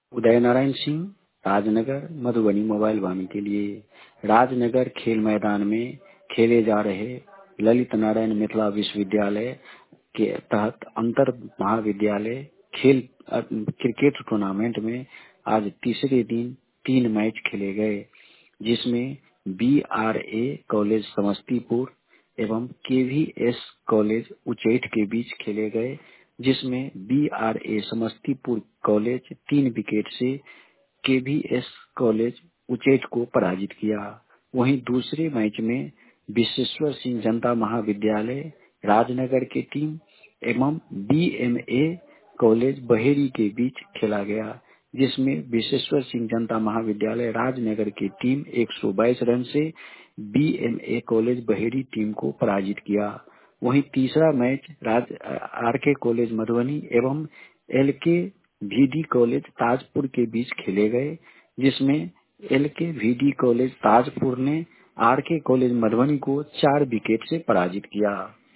उदय Narayan Singh, Rajnagar Madhubani mobile Vani के लिए। राजनगर खेल मैदान में खेले जा रहे ललित नारायण मिथिला विश्वविद्यालय के तहत अंतर महाविद्यालय खेल क्रिकेट टूर्नामेंट में आज तीसरे दिन 3 मैच खेले गए, जिसमें BRA कॉलेज समस्तीपुर एवं KVS कॉलेज उच्चैठ के बीच खेले गए, जिसमें BRA समस्तीपुर कॉलेज 3 विकेट से KVS कॉलेज उच्चैठ को पराजित किया। वहीं दूसरे मैच में विश्वेश्वर सिंह जनता महाविद्यालय राजनगर की टीम एवं BMA कॉलेज बहेरी के बीच खेला गया, जिसमें विश्वेश्वर सिंह जनता महाविद्यालय राजनगर की टीम 122 रन से BMA कॉलेज बहेरी टीम को पराजित किया। वहीं तीसरा मैच RK कॉलेज मधुबनी एवं LK VD कॉलेज ताजपुर के बीच खेले गए, जिसमें LK VD कॉलेज ताजपुर ने RK कॉलेज मधुबनी को 4 विकेट से पराजित किया।